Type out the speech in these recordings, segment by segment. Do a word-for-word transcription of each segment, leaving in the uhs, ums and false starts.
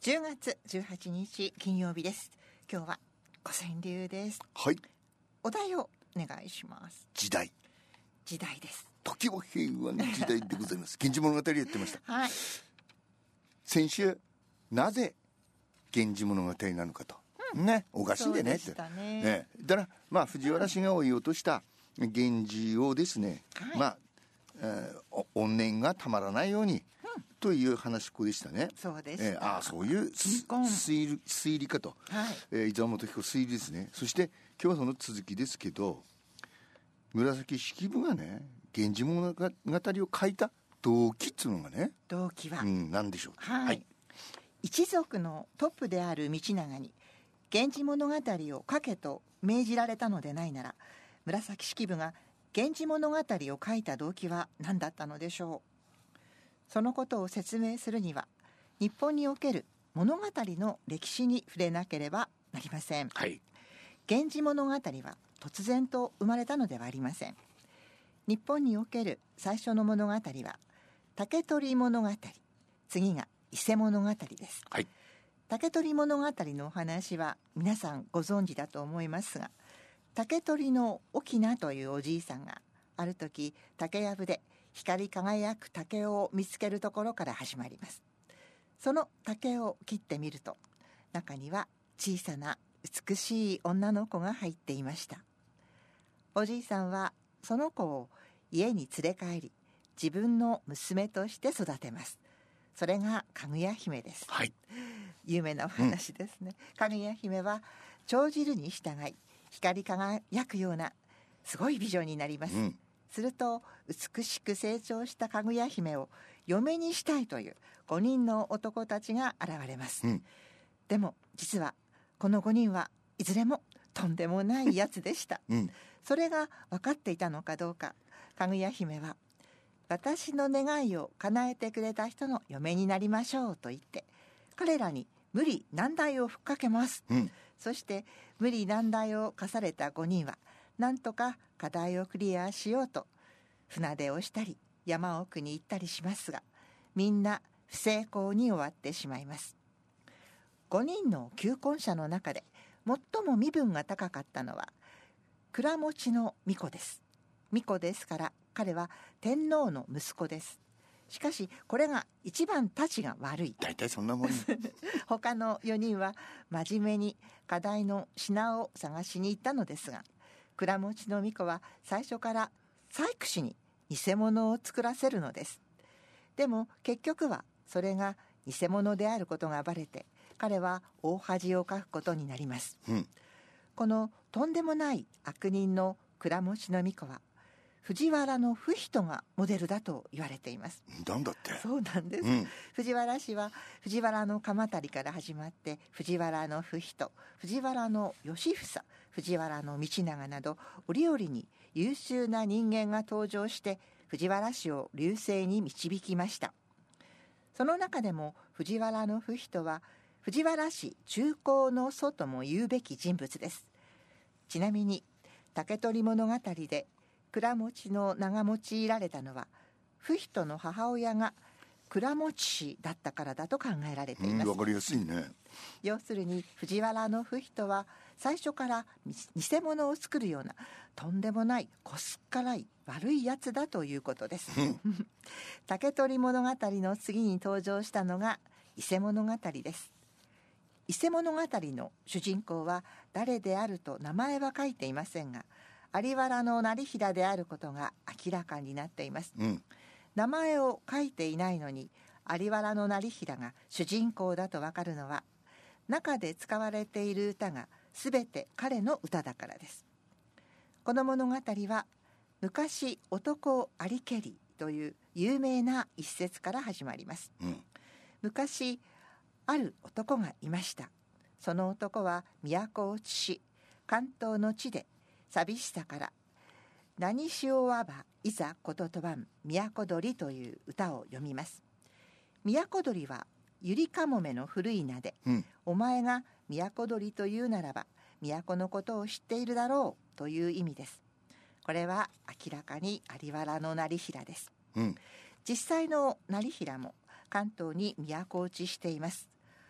じゅうがつじゅうはちにち金曜日です。今日は五川流です。 はい。 お題をお願いします。 時代。 時代です。 時は平和の時代でございます。源氏物語やってました。 はい。 先週なぜ源氏物語なのかと、うん、ね、おかしいでねって。 そうでしたね。 ね、だからまあ藤原氏が追い落とした源氏をですね、 はい、 まあ、えー、怨念がたまらないように、うん、という話っこでしたね。 そうでした。 えー、ああそういう推理推理かと、はい、えー、伊沢元彦推理ですね。そして今日はその続きですけど、紫式部がね源氏物語を書いた動機っていうのがね、 動機は、 うん、何でしょう。 はい、はい、一族のトップである道長に源氏物語を書けと命じられたのでないなら、紫式部が源氏物語を書いた動機は何だったのでしょう。そのことを説明するには、日本における物語の歴史に触れなければなりません。 はい、 源氏物語は突然と生まれたのではありません。日本における最初の物語は竹取物語、次が伊勢物語です。 はい、 竹取物語のお話は皆さんご存知だと思いますが、竹取の翁というおじいさんがある時竹やぶで光り輝く竹を見つけるところから始まります。その竹を切ってみると、中には小さな美しい女の子が入っていました。おじいさんはその子を家に連れ帰り、自分の娘として育てます。それがかぐや姫です。 はい、 有名なお話ですね。うん、かぐや姫は長汁に従い光り輝くようなすごい美女になります。うん、すると美しく成長したかぐや姫を嫁にしたいというごにんの男たちが現れます。うん、でも実はこのごにんはいずれもとんでもないやつでした。うん、それが分かっていたのかどうか、かぐや姫は私の願いを叶えてくれた人の嫁になりましょうと言って彼らに無理難題をふっかけます。うん、そして無理難題を課されたごにんはなんとか課題をクリアしようと船出をしたり山奥に行ったりしますが、みんな不成功に終わってしまいます。ごにんの求婚者の中で最も身分が高かったのは倉持の巫女です。巫女ですから彼は天皇の息子です。しかしこれが一番たちが悪い。 大体そんなもん他のよにんは真面目に課題の品を探しに行ったのですが、倉持の巫女は最初から細工師に偽物を作らせるのです。でも結局はそれが偽物であることがバレて、彼は大恥をかくことになります。うん、このとんでもない悪人の倉持の巫女は藤原の不人がモデルだと言われています。 なんだって。 そうなんです。うん、藤原氏は藤原の鎌足から始まって藤原の不人、藤原の義房、藤原の道長など折々に優秀な人間が登場して藤原氏を隆盛に導きました。その中でも藤原の不人は藤原氏中興の祖とも言うべき人物です。ちなみに竹取物語で倉持の名が用いられたのは不人の母親が倉持氏だったからだと考えられています。 わかりやすいね。 要するに藤原の不人は最初から偽物を作るようなとんでもないこすっからい悪いやつだということです。竹取物語の次に登場したのが伊勢物語です。伊勢物語の主人公は誰であると名前は書いていませんが、有原の業平であることが明らかになっています。うん、名前を書いていないのに有原の業平が主人公だとわかるのは、中で使われている歌がすべて彼の歌だからです。この物語は昔男ありけりという有名な一節から始まります。うん、昔ある男がいました。その男は都落ちし、関東の地で寂しさから何しおわばいざこととばん都鳥という歌を読みます。都鳥はゆりかもめの古い名で、うん、お前が都鳥というならば都のことを知っているだろうという意味です。これは明らかに有原の業平です。うん、実際の業平も関東に都落ちしています。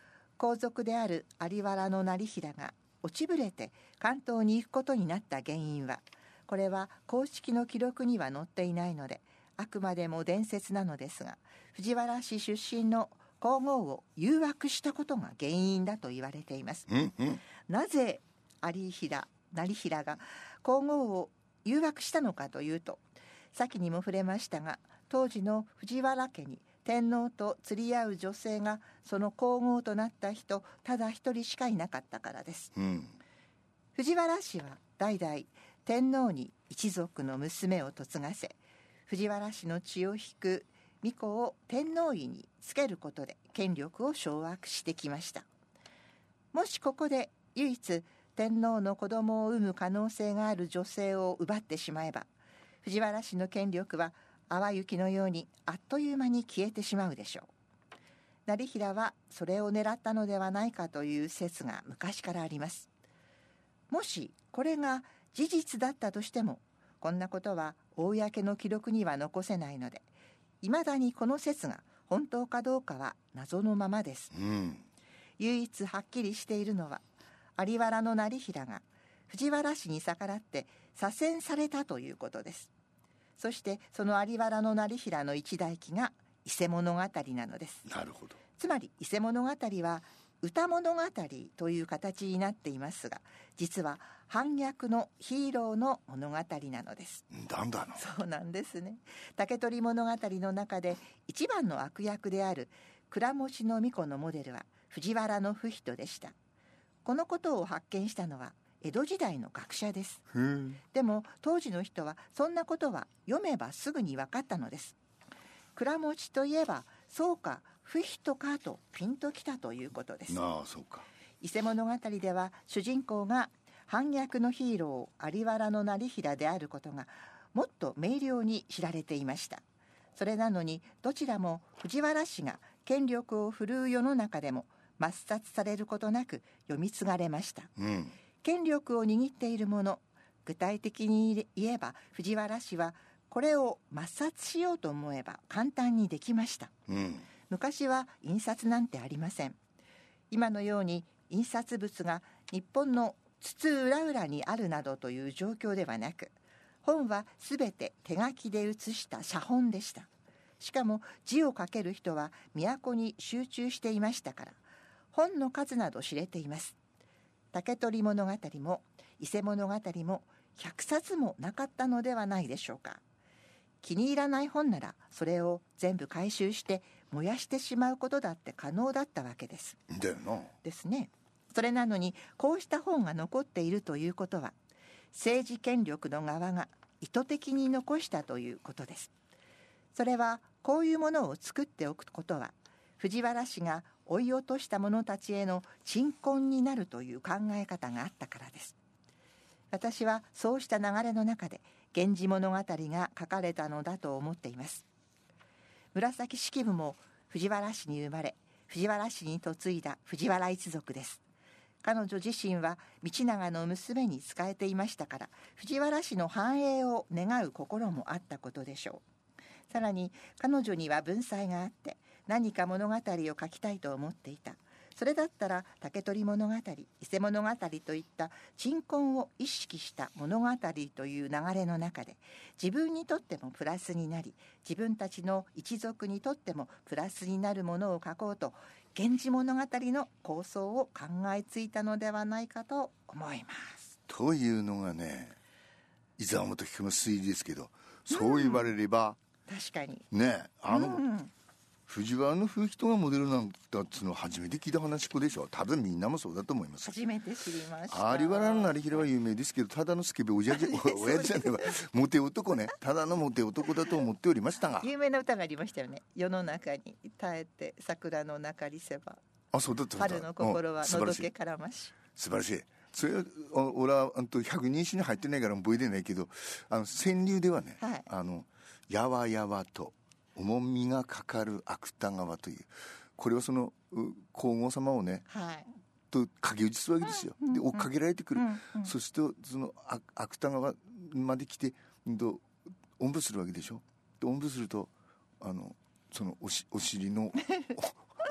皇族である有原業平が落ちぶれて関東に行くことになった原因は、これは公式の記録には載っていないのであくまでも伝説なのですが、藤原氏出身の皇后を誘惑したことが原因だと言われています。 うんうん、 なぜ有平業平が皇后を誘惑したのかというと、先にも触れましたが、当時の藤原家に天皇と釣り合う女性がその皇后となった人ただ一人しかいなかったからです、 うん、 藤原氏は代々天皇に一族の娘を嫁がせ、藤原氏の血を引く巫女を天皇位につけることで権力を掌握してきました。もしここで唯一天皇の子供を産む可能性がある女性を奪ってしまえば、藤原氏の権力は淡雪のようにあっという間に消えてしまうでしょう。業平はそれを狙ったのではないかという説が昔からあります。もしこれが事実だったとしても、こんなことは公の記録には残せないので、いまだにこの説が本当かどうかは謎のままです、 うん、 唯一はっきりしているのは、有原業平が藤原氏に逆らって左遷されたということです。そしてその有原業平の一代記が伊勢物語なのです。 なるほど。 つまり伊勢物語は歌物語という形になっていますが、実は反逆のヒーローの物語なのです。 なんだの。 そうなんですね。竹取物語の中で一番の悪役である倉持の巫女のモデルは藤原不人でした。このことを発見したのは江戸時代の学者です。でも当時の人はそんなことは読めばすぐに分かったのです。倉持といえばそうか不人かとピンときたということです。 ああ、そうか。 伊勢物語では主人公が反逆のヒーロー有原業平であることがもっと明瞭に知られていました。それなのにどちらも藤原氏が権力を振るう世の中でも抹殺されることなく読み継がれました、 うん、 権力を握っているもの、具体的に言えば藤原氏はこれを抹殺しようと思えば簡単にできました、 うん、 昔は印刷なんてありません。今のように印刷物が日本の津々浦々にあるなどという状況ではなく、本はすべて手書きで写した写本でした。しかも字を書ける人は都に集中していましたから、本の数など知れています。竹取物語も伊勢物語もひゃくさつもなかったのではないでしょうか。気に入らない本ならそれを全部回収して燃やしてしまうことだって可能だったわけです。 だよな。 ですね。それなのにこうした本が残っているということは、政治権力の側が意図的に残したということです。それはこういうものを作っておくことは、藤原氏が追い落とした者たちへの鎮魂になるという考え方があったからです。私はそうした流れの中で源氏物語が書かれたのだと思っています。紫式部も藤原氏に生まれ、藤原氏に嫁いだ藤原一族です。彼女自身は道長の娘に仕えていましたから、藤原氏の繁栄を願う心もあったことでしょう。さらに彼女には文才があって、何か物語を書きたいと思っていた。それだったら竹取物語、伊勢物語といった鎮魂を意識した物語という流れの中で、自分にとってもプラスになり、自分たちの一族にとってもプラスになるものを書こうと、源氏物語の構想を考えついたのではないかと思います。 というのがね、伊沢元彦の推理ですけど、そう言われれば、 うん、確かにね、あの、 うん藤原不人がモデルなんだっつうの初めて聞いた話子でしょ。多分みんなもそうだと思います。 初めて知りました。 有原業平は有名ですけど、ただのスケベおじゃじゃ親父じゃねえわモテ男ね、ただのモテ男だと思っておりましたが、 有名な歌がありましたよね。世の中に耐えて桜の中りせば、 あ、そうだった。 春の心はのどけからまし。 素晴らしい。それは俺はあと百人一首に入ってないから覚えてないけど、あの川柳ではね、はい、あのやわやわと重みがかかる芥川という、これはその皇后様をね、はい、と影打ちするわけですよ、うんうん、で追っかけられてくる、うんうん、そしてその芥川まで来ておんぶするわけでしょ。でおんぶするとあのその お, しお尻の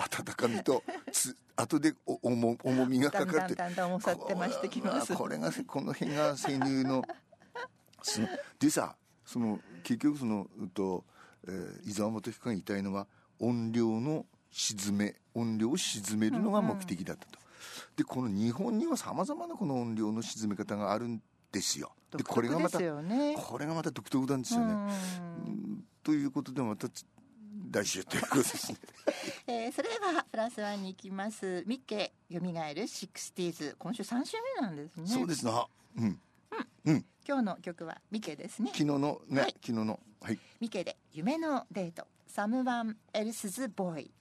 温かみとつ後でお重重みがかかってだんだんだんだん重さって増してきます。 これがこの辺が生乳のそのでさ、その結局そのと、えー、伊沢元彦が言いたいのは音量の沈め音量を沈めるのが目的だったと、うんうん、でこの日本にはさまざまなこの音量の沈め方があるんですよ。でこれがまたこれがまた独特なんですよね、うんうん、ということでまた来週ということですね、 えー、それではプラスワンに行きます。ミッケよみがえるシックスティーズ、今週さん週目なんですね。 そうですな、うんうんうん、今日の曲はミケですね。 昨日のね、はい、昨日の、はい、 ミケで夢のデート、サムワンエルスズボーイ。